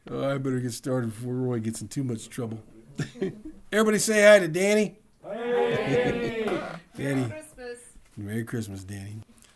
Oh, I better get started before Roy gets in too much trouble. Everybody say hi to Danny. Hey! Danny. Merry Christmas. Merry Christmas, Danny.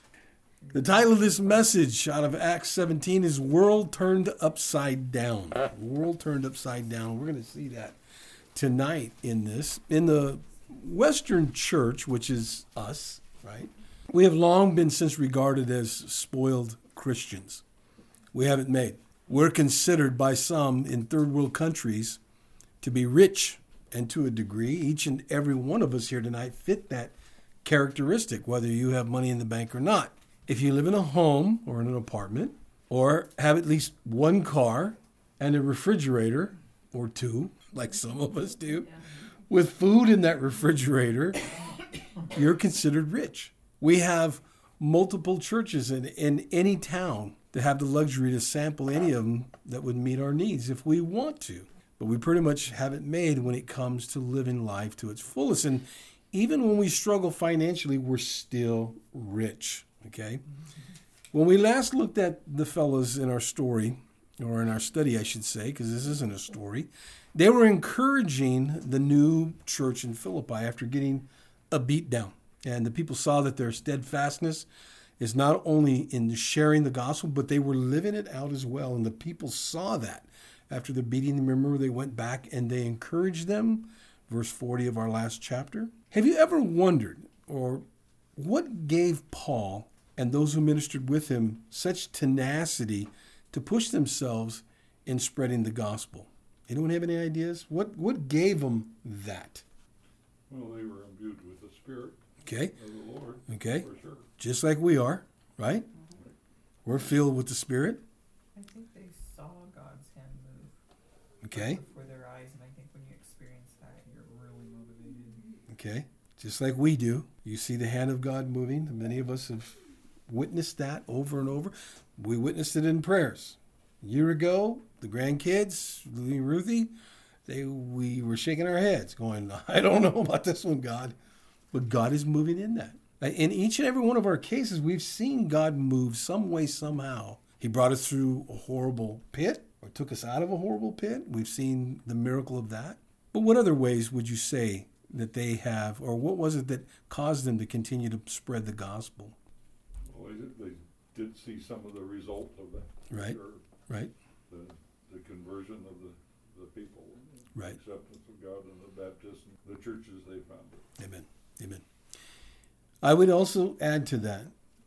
The title of this message out of Acts 17 is World Turned Upside Down. World Turned Upside Down. We're going to see that tonight in this. In the Western church, which is us, right? We have long been since regarded as spoiled Christians. We have it made. We're considered by some in third world countries to be rich, and to a degree, each and every one of us here tonight fit that characteristic, whether you have money in the bank or not. If you live in a home or in an apartment, or have at least one car and a refrigerator or two, like some of us do, with food in that refrigerator, you're considered rich. We have multiple churches in any town to have the luxury to sample any of them that would meet our needs if we want to. But we pretty much have it made when it comes to living life to its fullest. And even when we struggle financially, we're still rich, okay? When we last looked at the fellows in our story, or in our study, I should say, because this isn't a story, they were encouraging the new church in Philippi after getting a beat down. And the people saw that their steadfastness is not only in sharing the gospel, but they were living it out as well. And the people saw that. After the beating, remember, they went back and they encouraged them. Verse 40 of our last chapter. Have you ever wondered, or what gave Paul and those who ministered with him such tenacity to push themselves in spreading the gospel? Anyone have any ideas? What gave them that? Well, they were imbued with the Spirit Okay. of the Lord. Okay. For sure. Just like we are, right? We're filled with the Spirit. I think they saw God's hand move Okay. before their eyes, and I think when you experience that, you're really motivated. Okay. Just like we do. You see the hand of God moving. Many of us have witnessed that over and over. We witnessed it in prayers. A year ago, the grandkids, Louie and Ruthie, we were shaking our heads going, I don't know about this one, God. But God is moving in that. In each and every one of our cases, we've seen God move some way, somehow. He brought us through a horrible pit, or took us out of a horrible pit. We've seen the miracle of that. But what other ways would you say that they have, or what was it that caused them to continue to spread the gospel? Well, they did see some of the result of that. Right. Sure. Right. The conversion of the people. Right. Acceptance of God and the baptism, the churches they founded. Amen. Amen. I would also add to that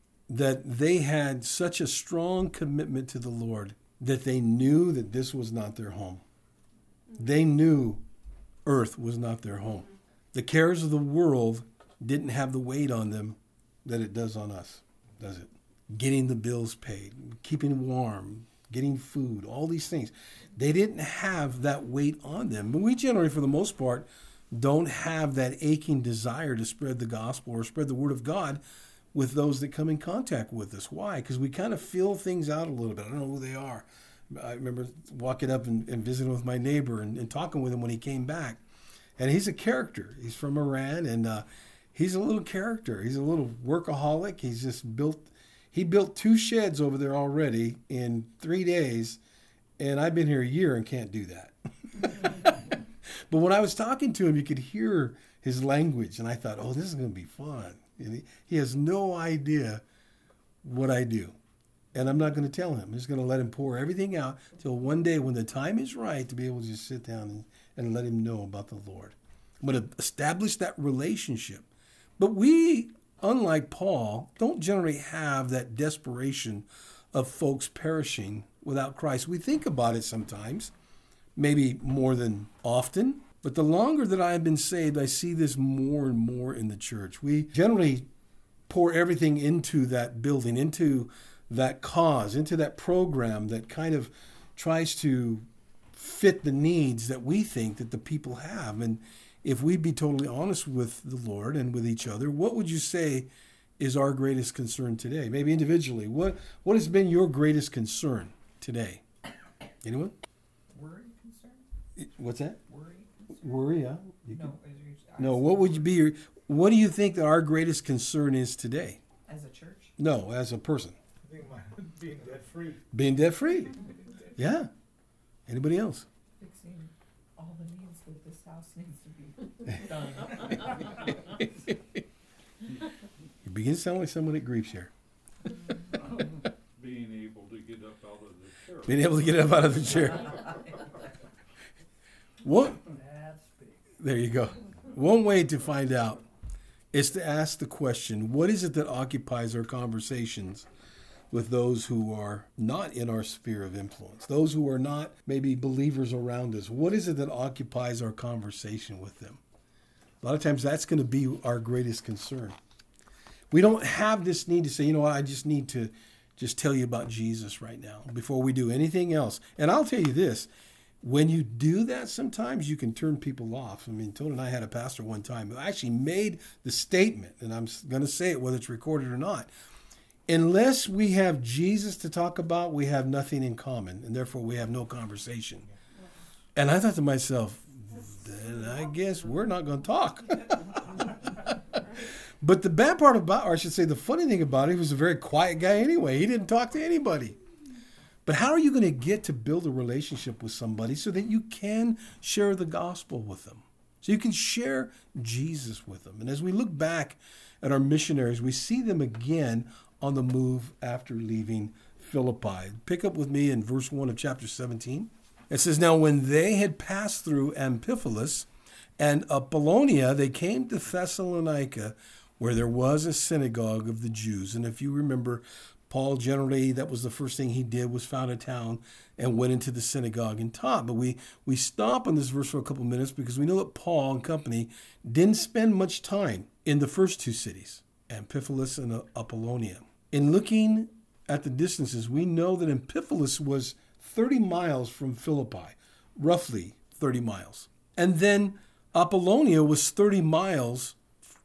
they had such a strong commitment to the Lord that they knew that this was not their home. They knew earth was not their home. The cares of the world didn't have the weight on them that it does on us, does it? Getting the bills paid, keeping warm, getting food, all these things. They didn't have that weight on them. But we generally, for the most part, don't have that aching desire to spread the gospel or spread the word of God with those that come in contact with us. Why? Because we kind of feel things out a little bit. I don't know who they are. I remember walking up and visiting with my neighbor and talking with him when he came back. And he's a character. He's from Iran, and he's a little character. He's a little workaholic. He's just he built 2 sheds over there already in 3 days, and I've been here a year and can't do that. But when I was talking to him, you could hear his language, and I thought, oh, this is going to be fun. And he has no idea what I do. And I'm not going to tell him. I'm just going to let him pour everything out till one day when the time is right to be able to just sit down and let him know about the Lord. I'm going to establish that relationship. But we, unlike Paul, don't generally have that desperation of folks perishing without Christ. We think about it sometimes, maybe more than often. But the longer that I have been saved, I see this more and more in the church. We generally pour everything into that building, into that cause, into that program that kind of tries to fit the needs that we think that the people have. And if we'd be totally honest with the Lord and with each other, what would you say is our greatest concern today? Maybe individually. What has been your greatest concern today? Anyone? Worry, concern? What's that? Worry, concern? Worry, yeah. No, what would you be what do you think that our greatest concern is today? as a church? No, as a person. I think mine being debt free. Being debt free. Yeah. Anybody else? Fixing all the needs that this house needs to be done. You begin to sound like someone at grief share. Being able to get up out of the chair. Being able to get up out of the chair. What? There you go. One way to find out is to ask the question, what is it that occupies our conversations with those who are not in our sphere of influence, those who are not maybe believers around us? What is it that occupies our conversation with them? A lot of times that's going to be our greatest concern. We don't have this need to say, you know what, I just need to just tell you about Jesus right now before we do anything else. And I'll tell you this, when you do that, sometimes you can turn people off. I mean, Tony and I had a pastor one time who actually made the statement, and I'm going to say it whether it's recorded or not. Unless we have Jesus to talk about, we have nothing in common, and therefore we have no conversation. And I thought to myself, then I guess we're not going to talk. But the bad part about, or I should say the funny thing about it, he was a very quiet guy anyway. He didn't talk to anybody. But how are you going to get to build a relationship with somebody so that you can share the gospel with them? So you can share Jesus with them. And as we look back at our missionaries, we see them again on the move after leaving Philippi. Pick up with me in verse 1 of chapter 17. It says, "Now when they had passed through Amphipolis and Apollonia, they came to Thessalonica, where there was a synagogue of the Jews." And if you remember, Paul generally, that was the first thing he did, was found a town and went into the synagogue and taught. But we stop on this verse for a couple minutes because we know that Paul and company didn't spend much time in the first two cities, Amphipolis and Apollonia. In looking at the distances, we know that Amphipolis was 30 miles from Philippi, roughly 30 miles. And then Apollonia was 30 miles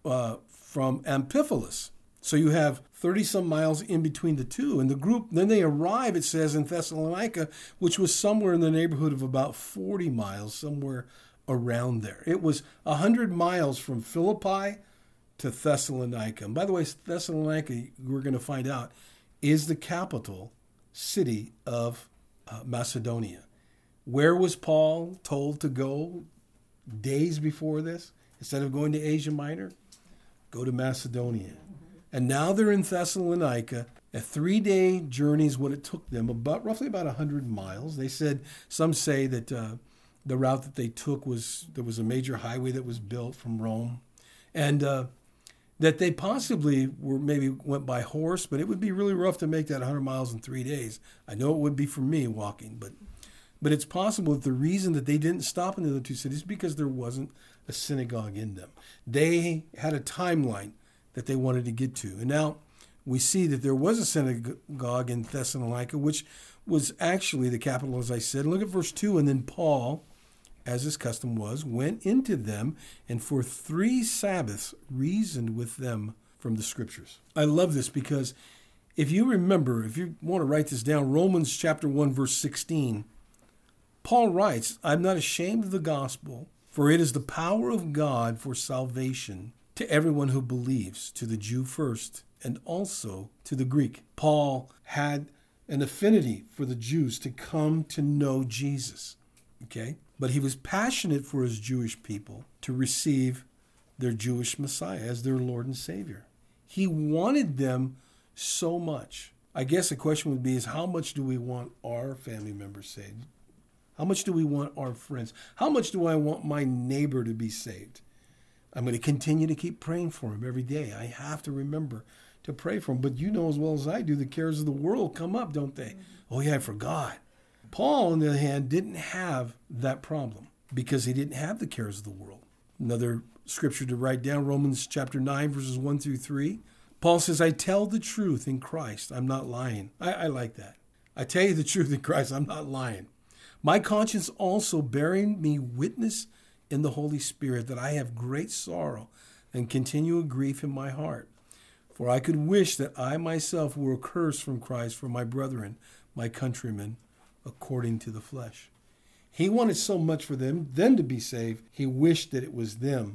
from Amphipolis. So you have 30-some miles in between the two. And the group, then they arrive, it says, in Thessalonica, which was somewhere in the neighborhood of about 40 miles, somewhere around there. It was 100 miles from Philippi to Thessalonica. And by the way, Thessalonica, we're going to find out, is the capital city of Macedonia. Where was Paul told to go days before this? Instead of going to Asia Minor, go to Macedonia. And now they're in Thessalonica. A 3-day journey is what it took them, roughly about 100 miles. They said, some say that the route that they took there was a major highway that was built from Rome, and that they possibly maybe went by horse, but it would be really rough to make that 100 miles in 3 days. I know it would be for me walking, but it's possible that the reason that they didn't stop in the other two cities is because there wasn't a synagogue in them. They had a timeline that they wanted to get to. And now we see that there was a synagogue in Thessalonica, which was actually the capital, as I said. Look at verse 2. "And then Paul, as his custom was, went into them, and for 3 Sabbaths reasoned with them from the Scriptures." I love this because if you remember, if you want to write this down, Romans chapter 1, verse 16, Paul writes, "I'm not ashamed of the gospel, for it is the power of God for salvation to everyone who believes, to the Jew first, and also to the Greek." Paul had an affinity for the Jews to come to know Jesus, okay? But he was passionate for his Jewish people to receive their Jewish Messiah as their Lord and Savior. He wanted them so much. I guess the question would be is, how much do we want our family members saved? How much do we want our friends? How much do I want my neighbor to be saved? I'm going to continue to keep praying for him every day. I have to remember to pray for him. But you know as well as I do, the cares of the world come up, don't they? Oh, yeah, I forgot. Paul, on the other hand, didn't have that problem because he didn't have the cares of the world. Another scripture to write down, Romans chapter 9, verses 1 through 3. Paul says, "I tell the truth in Christ. I'm not lying." I like that. I tell you the truth in Christ. I'm not lying. "My conscience also bearing me witness in the Holy Spirit that I have great sorrow and continual grief in my heart. For I could wish that I myself were accursed from Christ for my brethren, my countrymen, according to the flesh." He wanted so much for them to be saved. He wished that it was them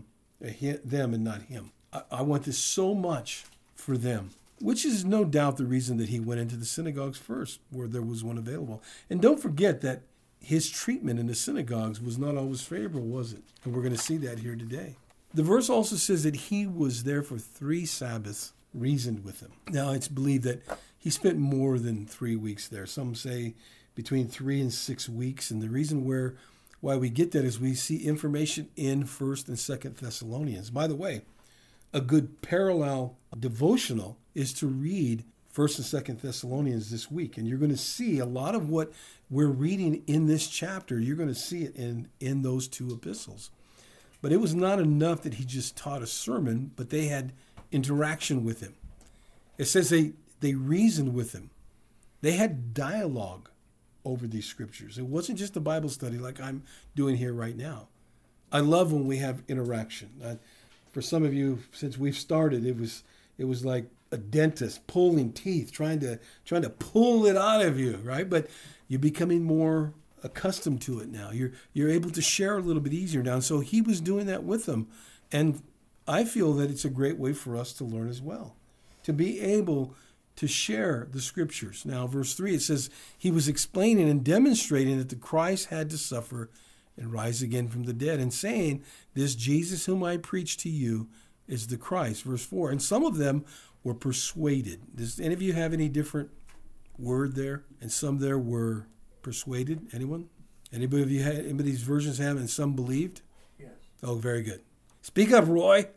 and not him. I want this so much for them, which is no doubt the reason that he went into the synagogues first, where there was one available. And don't forget that his treatment in the synagogues was not always favorable, was it? And we're going to see that here today. The verse also says that he was there for 3 Sabbaths, reasoned with him. Now, it's believed that he spent more than 3 weeks there. Some say between 3 and 6 weeks. And the reason why we get that is we see information in 1st and 2nd Thessalonians. By the way, a good parallel devotional is to read 1st and 2nd Thessalonians this week. And you're going to see a lot of what we're reading in this chapter. You're going to see it in those 2 epistles. But it was not enough that he just taught a sermon, but they had interaction with him. It says they reasoned with him. They had dialogue over these scriptures. It wasn't just a Bible study like I'm doing here right now. I love when we have interaction. For some of you, since we've started, it was like a dentist pulling teeth, trying to pull it out of you, right? But you're becoming more accustomed to it now. You're able to share a little bit easier now. And so he was doing that with them. And I feel that it's a great way for us to learn as well, to be able to share the scriptures. Now, verse 3, it says, he was explaining and demonstrating that the Christ had to suffer and rise again from the dead, and saying, this Jesus whom I preach to you is the Christ. Verse 4, and some of them were persuaded. Does any of you have any different word there? And some there were persuaded. Anyone? Anybody of these versions have, and some believed? Yes. Oh, very good. Speak up, Roy.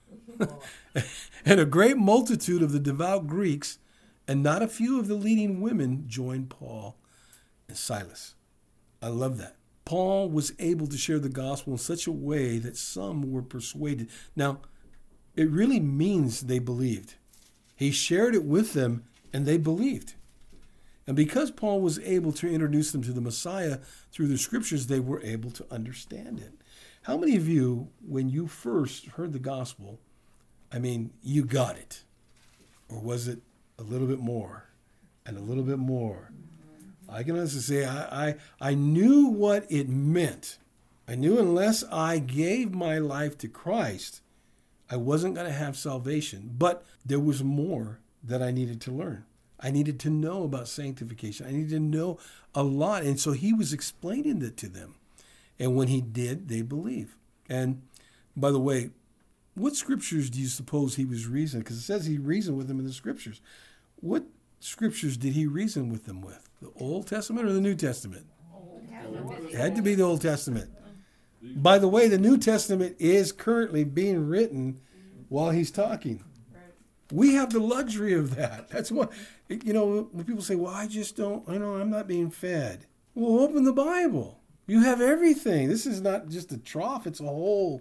And a great multitude of the devout Greeks and not a few of the leading women joined Paul and Silas. I love that. Paul was able to share the gospel in such a way that some were persuaded. Now, it really means they believed. He shared it with them and they believed. And because Paul was able to introduce them to the Messiah through the scriptures, they were able to understand it. How many of you, when you first heard the gospel, you got it? Or was it a little bit more and a little bit more? I can honestly say I knew what it meant. I knew unless I gave my life to Christ, I wasn't going to have salvation. But there was more that I needed to learn. I needed to know about sanctification. I needed to know a lot. And so he was explaining it to them. And when he did, they believed. And by the way, what scriptures do you suppose he was reasoning? Because it says he reasoned with them in the scriptures. What scriptures did he reason with them with? The Old Testament or the New Testament? It had to be the Old Testament. By the way, the New Testament is currently being written while he's talking. We have the luxury of that. That's what, when people say, well, I'm not being fed. Well, open the Bible. You have everything. This is not just a trough. It's a whole,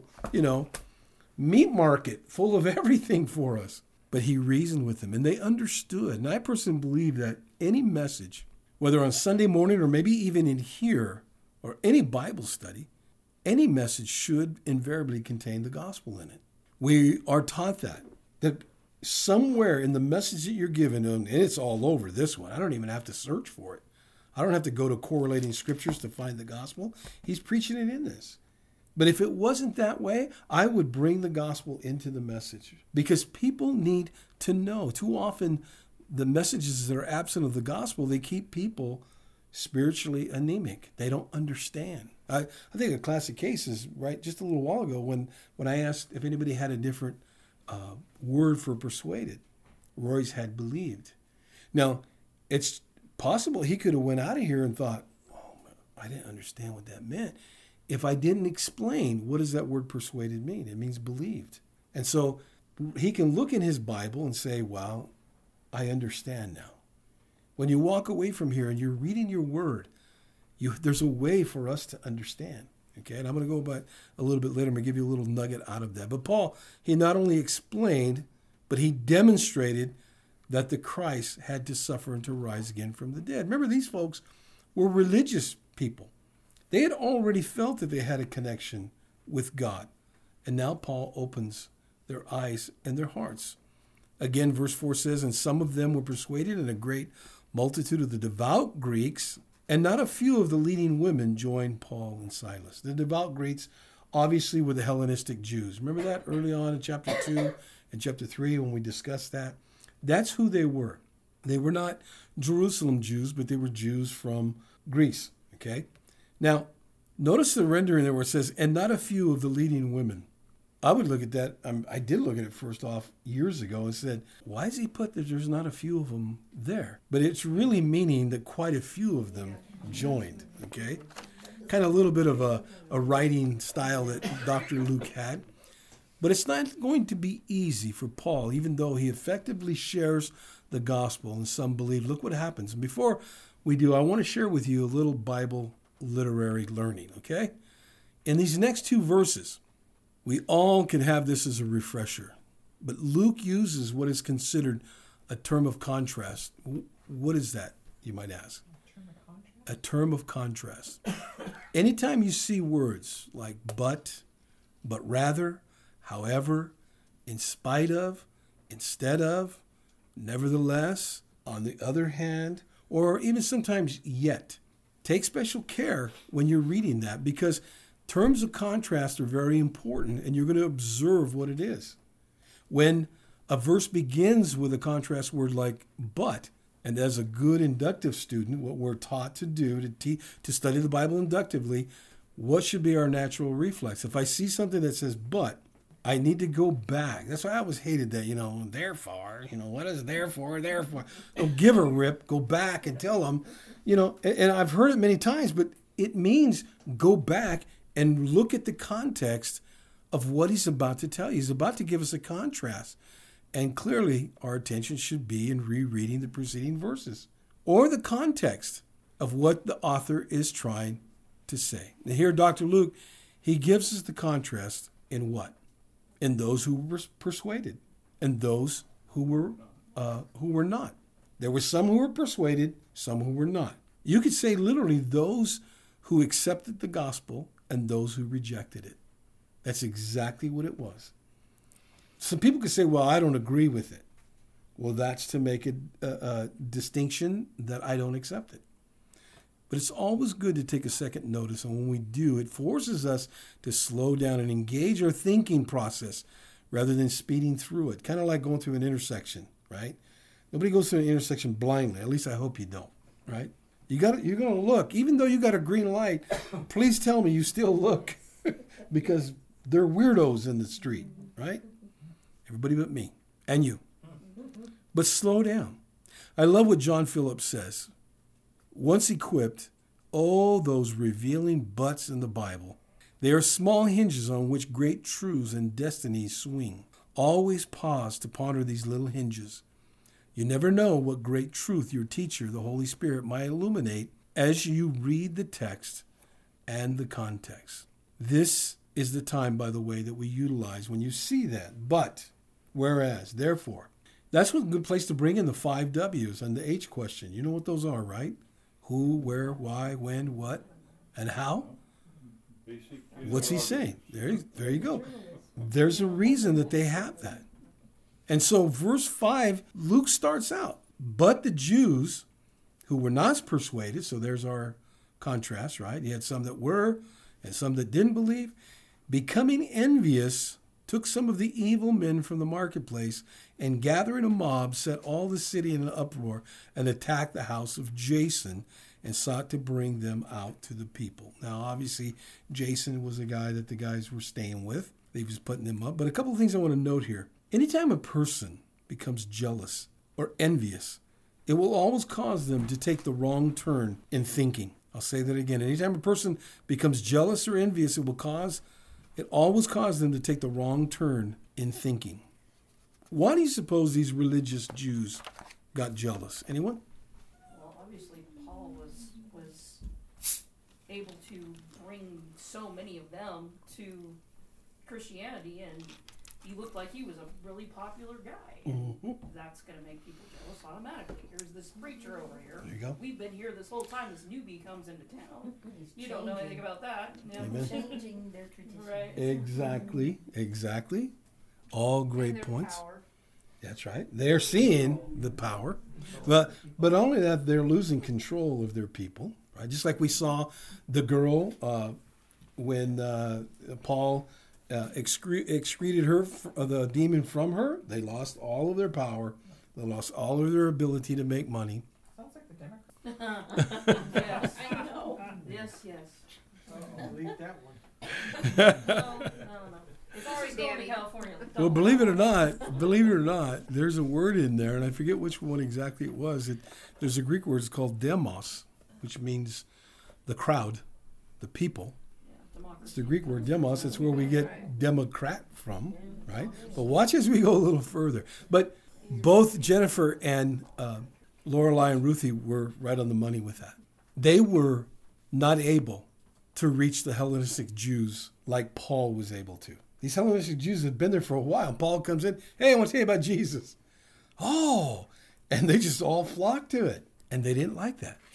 meat market full of everything for us. But he reasoned with them and they understood. And I personally believe that any message, whether on Sunday morning or maybe even in here or any Bible study, any message should invariably contain the gospel in it. We are taught that somewhere in the message that you're given, and it's all over this one. I don't even have to search for it. I don't have to go to correlating scriptures to find the gospel. He's preaching it in this. But if it wasn't that way, I would bring the gospel into the message because people need to know. Too often, the messages that are absent of the gospel, they keep people spiritually anemic. They don't understand. I think a classic case is right just a little while ago when I asked if anybody had a different word for persuaded. Roy's had believed. Now, it's possible he could have went out of here and thought, oh, I didn't understand what that meant. If I didn't explain, what does that word persuaded mean? It means believed. And so he can look in his Bible and say, well, I understand now. When you walk away from here and you're reading your word, there's a way for us to understand. Okay, and I'm going to go about a little bit later. I'm going to give you a little nugget out of that. But Paul, he not only explained, but he demonstrated that the Christ had to suffer and to rise again from the dead. Remember, these folks were religious people. They had already felt that they had a connection with God. And now Paul opens their eyes and their hearts. Again, verse 4 says, and some of them were persuaded, and a great multitude of the devout Greeks, and not a few of the leading women joined Paul and Silas. The devout Greeks obviously were the Hellenistic Jews. Remember that early on in chapter 2 and chapter 3 when we discussed that? That's who they were. They were not Jerusalem Jews, but they were Jews from Greece, okay? Now, notice the rendering there where it says, and not a few of the leading women. I would look at that. I did look at it first off years ago and said, why does he put that there's not a few of them there? But it's really meaning that quite a few of them joined, okay? Kind of a little bit of a writing style that Dr. Luke had. But it's not going to be easy for Paul, even though he effectively shares the gospel, and some believe. Look what happens. And before we do, I want to share with you a little Bible literary learning, okay? In these next two verses, we all can have this as a refresher. But Luke uses what is considered a term of contrast. What is that, you might ask? A term of contrast. Anytime you see words like but rather, however, in spite of, instead of, nevertheless, on the other hand, or even sometimes yet, take special care when you're reading that, because terms of contrast are very important, and you're going to observe what it is. When a verse begins with a contrast word like but, and as a good inductive student, what we're taught to do to study the Bible inductively, what should be our natural reflex? If I see something that says but, I need to go back. That's why I always hated that, therefore, what is therefore? Don't give a rip, go back and tell them, and I've heard it many times, but it means go back and look at the context of what he's about to tell you. He's about to give us a contrast. And clearly, our attention should be in rereading the preceding verses or the context of what the author is trying to say. Now here, Dr. Luke, he gives us the contrast in what? In those who were persuaded and those who were not. There were some who were persuaded, some who were not. You could say literally those who accepted the gospel and those who rejected it. That's exactly what it was. Some people could say, well, I don't agree with it. Well, that's to make a distinction that I don't accept it. But it's always good to take a second notice, and when we do, it forces us to slow down and engage our thinking process rather than speeding through it. Kind of like going through an intersection, right? Nobody goes through an intersection blindly. At least I hope you don't, right? You're going to look. Even though you got a green light, please tell me you still look because there are weirdos in the street, right? Everybody but me and you. But slow down. I love what John Phillips says. Once equipped, all those revealing buts in the Bible, they are small hinges on which great truths and destinies swing. Always pause to ponder these little hinges. You never know what great truth your teacher, the Holy Spirit, might illuminate as you read the text and the context. This is the time, by the way, that we utilize when you see that. But, whereas, therefore. That's a good place to bring in the 5 W's and the H question. You know what those are, right? Who, where, why, when, what, and how? What's he saying? There you go. There's a reason that they have that. And so verse 5, Luke starts out. But the Jews who were not persuaded, so there's our contrast, right? You had some that were and some that didn't believe. Becoming envious, took some of the evil men from the marketplace and gathering a mob, set all the city in an uproar and attacked the house of Jason and sought to bring them out to the people. Now, obviously, Jason was a guy that the guys were staying with. He was putting them up. But a couple of things I want to note here. Anytime a person becomes jealous or envious, it will always cause them to take the wrong turn in thinking. I'll say that again. Anytime a person becomes jealous or envious, it always causes them to take the wrong turn in thinking. Why do you suppose these religious Jews got jealous? Anyone? Well, obviously Paul was able to bring so many of them to Christianity, and he looked like he was a really popular guy. Mm-hmm. That's going to make people jealous automatically. Here's this preacher over here. There you go. We've been here this whole time. This newbie comes into town. You don't know anything about that. You know? Amen. Changing their tradition. Right. Exactly. All great their points. Power. That's right. They're seeing the power. But only that, they're losing control of their people. Right? Just like we saw the girl when Paul excreted her, the demon from her. They lost all of their power. They lost all of their ability to make money. Sounds like the Democrats. Yes. I know. Yes. Leave that one. No. It's Sorry, always going to Danny. California. Well, believe it or not, there's a word in there, and I forget which one exactly it was. There's a Greek word, it's called demos, which means the crowd, the people. Yeah, democracy. It's the Greek word demos. That's where we get Democrat from, right? But watch as we go a little further. But both Jennifer and Lorelei and Ruthie were right on the money with that. They were not able to reach the Hellenistic Jews like Paul was able to. These Hellenistic Jews had been there for a while. Paul comes in, hey, I want to tell you about Jesus. Oh, and they just all flocked to it. And they didn't like that.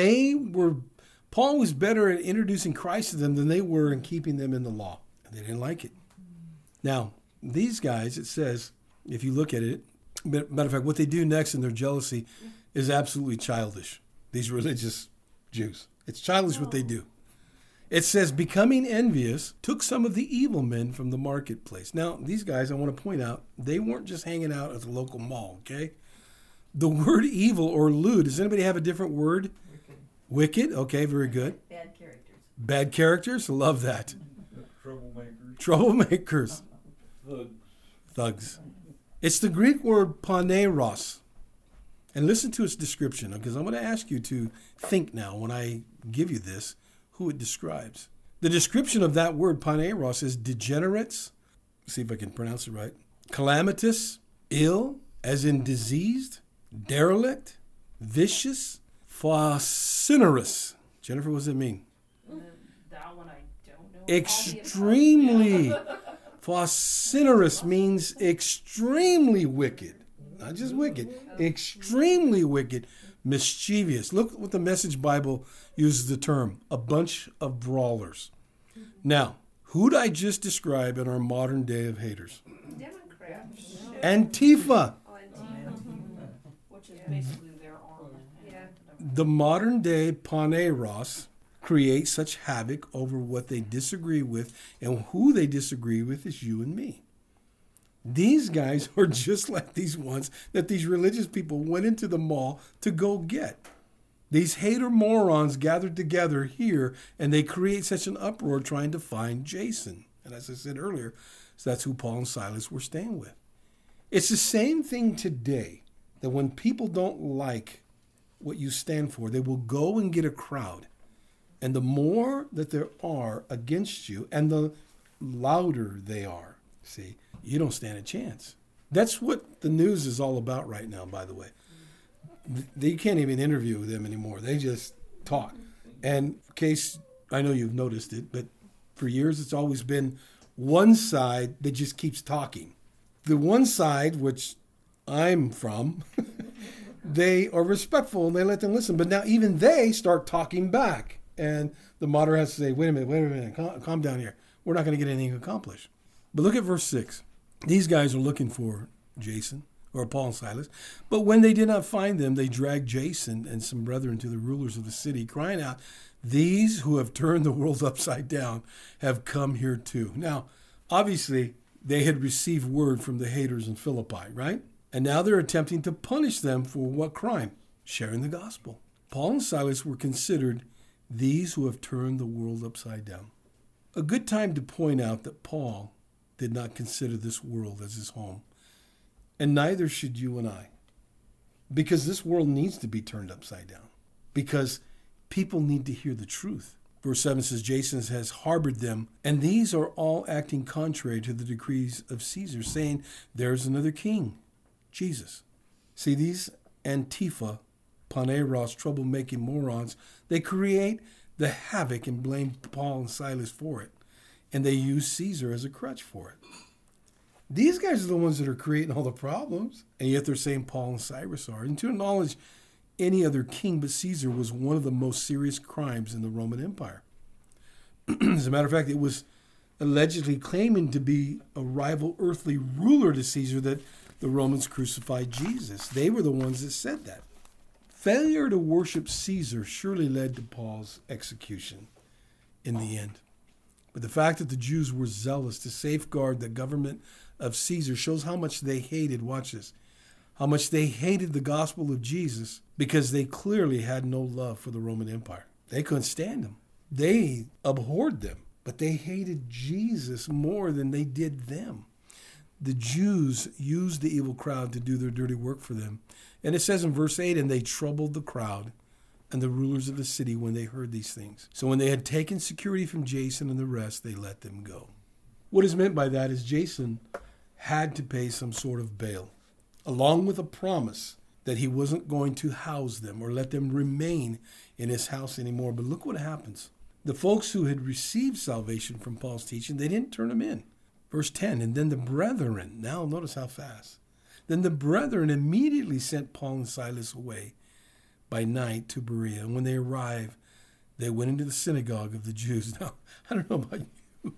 Paul was better at introducing Christ to them than they were in keeping them in the law. And they didn't like it. Now, these guys, it says, if you look at it, matter of fact, what they do next in their jealousy is absolutely childish. These religious Jews. It's childish what they do. It says, becoming envious, took some of the evil men from the marketplace. Now, these guys, I want to point out, they weren't just hanging out at the local mall, okay? The word evil or lewd, does anybody have a different word? Wicked, okay, very good. Bad characters. Bad characters, love that. Troublemakers. Troublemakers, Thugs. thugs. It's the Greek word paneros. And listen to its description, because I'm going to ask you to think now when I give you this, who it describes. The description of that word, paneros, is degenerates, see if I can pronounce it right, calamitous, ill, as in diseased, derelict, vicious, falcinerous. Jennifer, what does it mean? That one I don't know. Extremely. Falcinerous means extremely wicked. Not just wicked, extremely wicked, mischievous. Look what the Message Bible uses the term, a bunch of brawlers. Now, who'd I just describe in our modern day of haters? Democrats. Antifa. Oh, Antifa. Which is basically their arm. Yeah. The modern day paneros create such havoc over what they disagree with, and who they disagree with is you and me. These guys are just like these ones that these religious people went into the mall to go get. These hater morons gathered together here, and they create such an uproar trying to find Jason. And as I said earlier, so that's who Paul and Silas were staying with. It's the same thing today, that when people don't like what you stand for, they will go and get a crowd. And the more that there are against you, and the louder they are, see, you don't stand a chance. That's what the news is all about right now, by the way. They can't even interview them anymore. They just talk. And in case, I know you've noticed it, but for years it's always been one side that just keeps talking. The one side, which I'm from, they are respectful and they let them listen. But now even they start talking back. And the moderator has to say, wait a minute, calm down here. We're not going to get anything accomplished. But look at verse 6. These guys are looking for Jason, or Paul and Silas. But when they did not find them, they dragged Jason and some brethren to the rulers of the city, crying out, these who have turned the world upside down have come here too. Now, obviously, they had received word from the haters in Philippi, right? And now they're attempting to punish them for what crime? Sharing the gospel. Paul and Silas were considered these who have turned the world upside down. A good time to point out that Paul did not consider this world as his home. And neither should you and I. Because this world needs to be turned upside down. Because people need to hear the truth. Verse 7 says, Jason has harbored them, and these are all acting contrary to the decrees of Caesar, saying, there's another king, Jesus. See, these Antifa, paneros, troublemaking morons, they create the havoc and blame Paul and Silas for it. And they use Caesar as a crutch for it. These guys are the ones that are creating all the problems. And yet they're saying Paul and Cyrus are. And to acknowledge any other king but Caesar was one of the most serious crimes in the Roman Empire. As a matter of fact, it was allegedly claiming to be a rival earthly ruler to Caesar that the Romans crucified Jesus. They were the ones that said that. Failure to worship Caesar surely led to Paul's execution in the end. But the fact that the Jews were zealous to safeguard the government of Caesar shows how much they hated, watch this, how much they hated the gospel of Jesus because they clearly had no love for the Roman Empire. They couldn't stand him. They abhorred them, but they hated Jesus more than they did them. The Jews used the evil crowd to do their dirty work for them. And it says in verse 8, and they troubled the crowd and the rulers of the city when they heard these things. So when they had taken security from Jason and the rest, they let them go. What is meant by that is Jason had to pay some sort of bail, along with a promise that he wasn't going to house them or let them remain in his house anymore. But look what happens. The folks who had received salvation from Paul's teaching, they didn't turn him in. Verse 10, and then the brethren, now notice how fast. Then the brethren immediately sent Paul and Silas away by night to Berea. And when they arrived, they went into the synagogue of the Jews. Now, I don't know about you,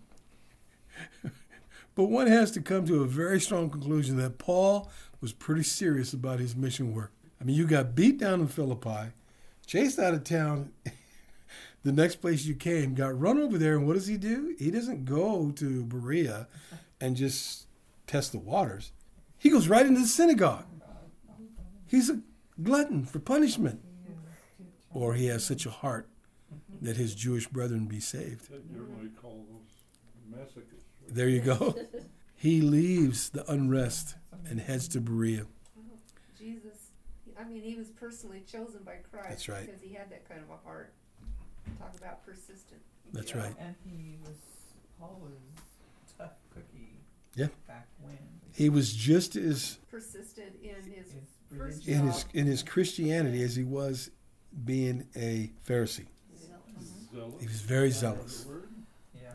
but one has to come to a very strong conclusion that Paul was pretty serious about his mission work. I mean, you got beat down in Philippi, chased out of town. The next place you came, got run over there, and what does he do? He doesn't go to Berea and just test the waters. He goes right into the synagogue. He's a glutton for punishment. Or he has such a heart that his Jewish brethren be saved. You're what you call those massacres. There you go. He leaves the unrest and heads to Berea. Jesus, I mean, he was personally chosen by Christ. That's right. Because he had that kind of a heart. Talk about persistent. That's you know? right. And Paul was tough cookie. Yeah. Back when. He was just as Persistent in his religion. first in his Christianity as he was being a Pharisee. Zealous. He was very zealous. Yeah.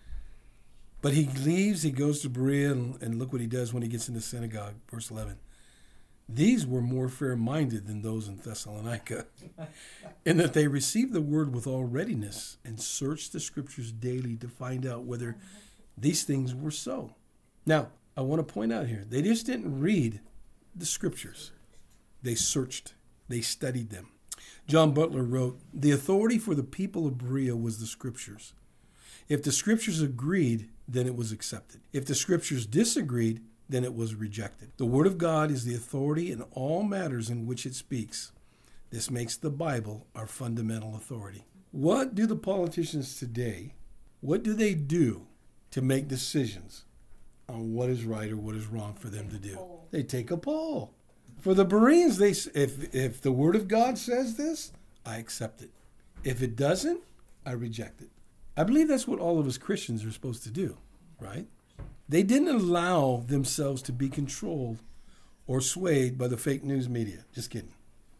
But he leaves, he goes to Berea, and look what he does when he gets in the synagogue. Verse 11. These were more fair-minded than those in Thessalonica, in that they received the word with all readiness and searched the scriptures daily to find out whether these things were so. Now, I want to point out here, they just didn't read the scriptures. They searched, they studied them. John Butler wrote, the authority for the people of Berea was the scriptures. If the scriptures agreed, then it was accepted. If the scriptures disagreed, then it was rejected. The Word of God is the authority in all matters in which it speaks. This makes the Bible our fundamental authority. What do the politicians today, what do they do to make decisions on what is right or what is wrong for them to do? They take a poll. For the Bereans, if the Word of God says this, I accept it. If it doesn't, I reject it. I believe that's what all of us Christians are supposed to do, right? They didn't allow themselves to be controlled or swayed by the fake news media. Just kidding.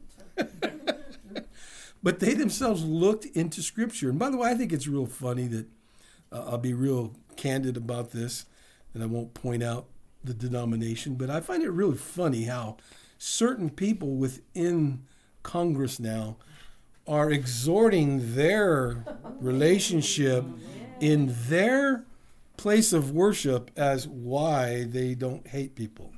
But they themselves looked into Scripture. And by the way, I think it's real funny that I'll be real candid about this, and I won't point out the denomination, but I find it really funny how certain people within Congress now are exhorting their relationship in their place of worship as why they don't hate people.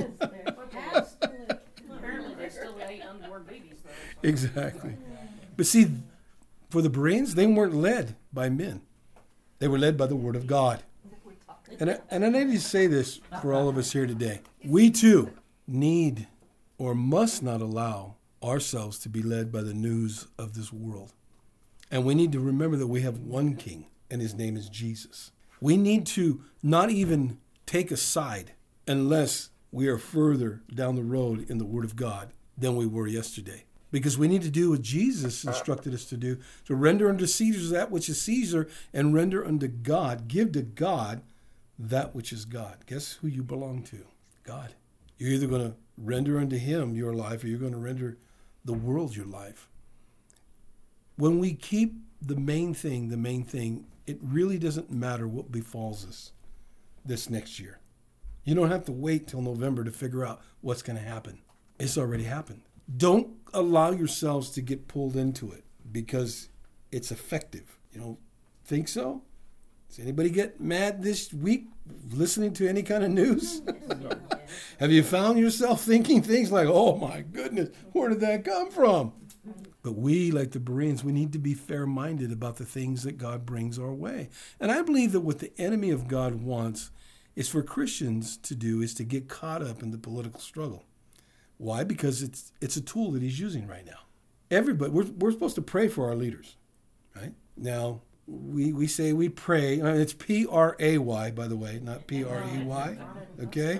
Apparently they still hate unborn babies, though. So. Exactly. But see, for the Bereans, they weren't led by men. They were led by the Word of God. And I need to say this for all of us here today. We too need or must not allow ourselves to be led by the news of this world. And we need to remember that we have one King, and his name is Jesus. We need to not even take a side unless we are further down the road in the Word of God than we were yesterday. Because we need to do what Jesus instructed us to do, to render unto Caesar that which is Caesar, and render unto God, give to God that which is God. Guess who you belong to? God. You're either going to render unto him your life, or you're going to render the world your life. When we keep the main thing, it really doesn't matter what befalls us this next year. You don't have to wait till November to figure out what's going to happen. It's already happened. Don't allow yourselves to get pulled into it because it's effective. You don't think so? Does anybody get mad this week listening to any kind of news? Have you found yourself thinking things like, oh my goodness, where did that come from? But we, like the Bereans, we need to be fair-minded about the things that God brings our way. And I believe that what the enemy of God wants is for Christians to do is to get caught up in the political struggle. Why? Because it's a tool that he's using right now. Everybody, we're supposed to pray for our leaders, right? Now, we say we pray. It's P-R-A-Y, by the way, not P-R-E-Y. Okay?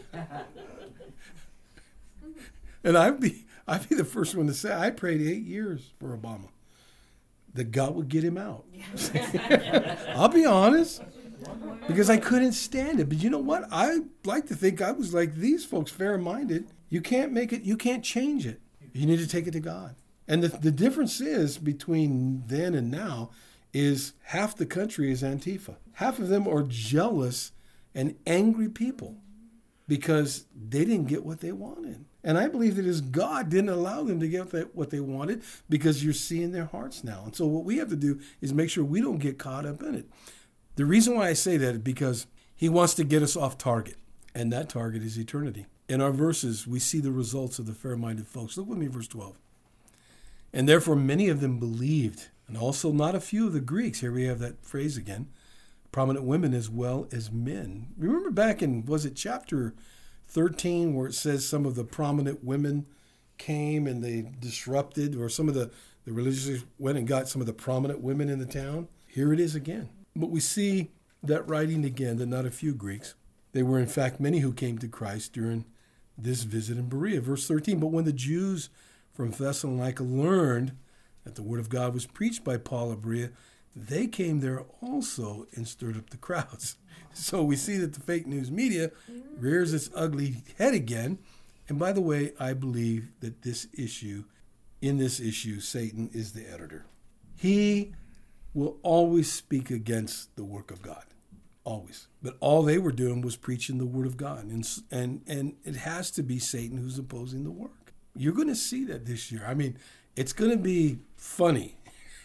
And I'd be the first one to say, I prayed 8 years for Obama, that God would get him out. I'll be honest, because I couldn't stand it. But you know what? I like to think I was like these folks, fair-minded. You can't make it, you can't change it. You need to take it to God. And the difference is between then and now is half the country is Antifa. Half of them are jealous and angry people because they didn't get what they wanted. And I believe that God didn't allow them to get what they wanted, because you're seeing their hearts now. And so what we have to do is make sure we don't get caught up in it. The reason why I say that is because he wants to get us off target, and that target is eternity. In our verses, we see the results of the fair-minded folks. Look with me, verse 12. And therefore many of them believed, and also not a few of the Greeks. Here we have that phrase again. Prominent women as well as men. Remember back in, was it chapter 13, where it says some of the prominent women came and they disrupted, or some of the religious went and got some of the prominent women in the town? Here it is again. But we see that writing again, that not a few Greeks. They were in fact many who came to Christ during this visit in Berea. Verse 13, but when the Jews from Thessalonica learned that the word of God was preached by Paul of Berea, they came there also and stirred up the crowds. So we see that the fake news media rears its ugly head again. And by the way, I believe that in this issue, Satan is the editor. He will always speak against the work of God. Always. But all they were doing was preaching the word of God. And it has to be Satan who's opposing the work. You're going to see that this year. I mean, it's going to be funny.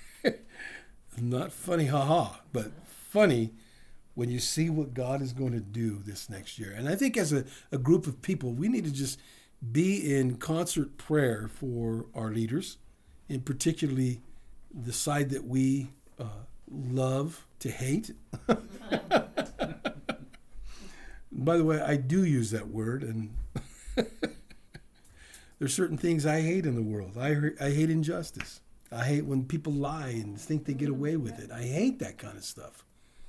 Not funny, haha, but funny when you see what God is going to do this next year. And I think as a group of people, we need to just be in concert prayer for our leaders, and particularly the side that we love to hate. By the way, I do use that word, and there's certain things I hate in the world. I hate injustice. I hate when people lie and think they get away with it. I hate that kind of stuff.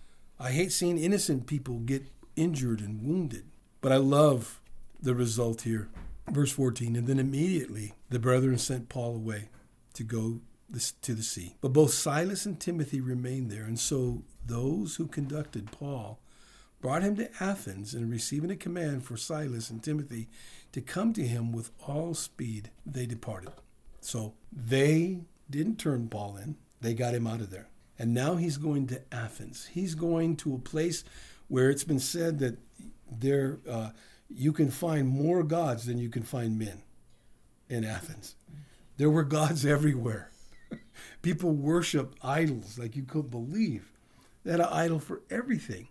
I hate seeing innocent people get injured and wounded. But I love the result here. Verse 14, and then immediately the brethren sent Paul away to go to the sea. But both Silas and Timothy remained there, and so those who conducted Paul brought him to Athens, and receiving a command for Silas and Timothy to come to him with all speed, they departed. So they didn't turn Paul in. They got him out of there. And now he's going to Athens. He's going to a place where it's been said that there you can find more gods than you can find men in Athens. There were gods everywhere. People worship idols like you couldn't believe. They had an idol for everything.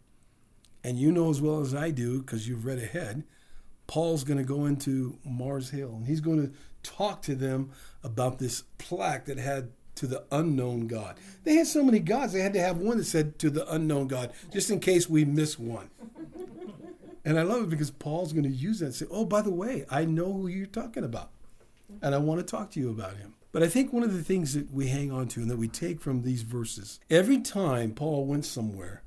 And you know as well as I do, because you've read ahead, Paul's going to go into Mars Hill, and he's going to talk to them about this plaque that had to the unknown God. They had so many gods, they had to have one that said to the unknown God, just in case we miss one. And I love it because Paul's going to use that and say, oh, by the way, I know who you're talking about, and I want to talk to you about him. But I think one of the things that we hang on to and that we take from these verses, every time Paul went somewhere,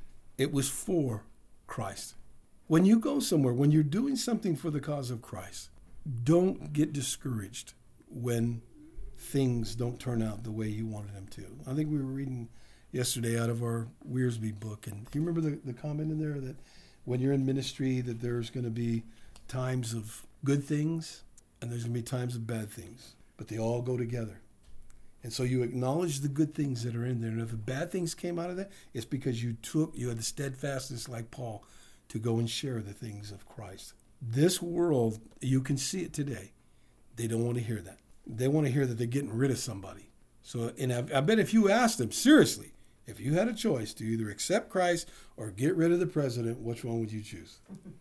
it was for Christ. When you go somewhere, when you're doing something for the cause of Christ, don't get discouraged when things don't turn out the way you wanted them to. I think we were reading yesterday out of our Wearsby book, and do you remember the comment in there that when you're in ministry that there's going to be times of good things and there's going to be times of bad things, but they all go together. And so you acknowledge the good things that are in there, and if the bad things came out of that, it's because you had the steadfastness like Paul to go and share the things of Christ. This world, you can see it today. They don't want to hear that. They want to hear that they're getting rid of somebody. So, and I bet if you asked them, seriously, if you had a choice to either accept Christ or get rid of the president, which one would you choose?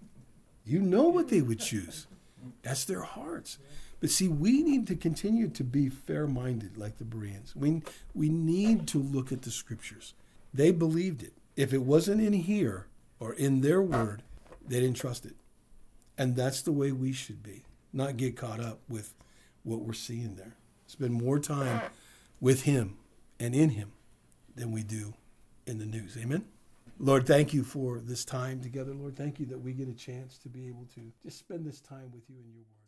You know what they would choose. That's their hearts. But see, we need to continue to be fair-minded like the Bereans. We need to look at the scriptures. They believed it. If it wasn't in here or in their word, they didn't trust it. And that's the way we should be, not get caught up with what we're seeing there. Spend more time with him and in him than we do in the news. Amen? Lord, thank you for this time together. Lord, thank you that we get a chance to be able to just spend this time with you in your word.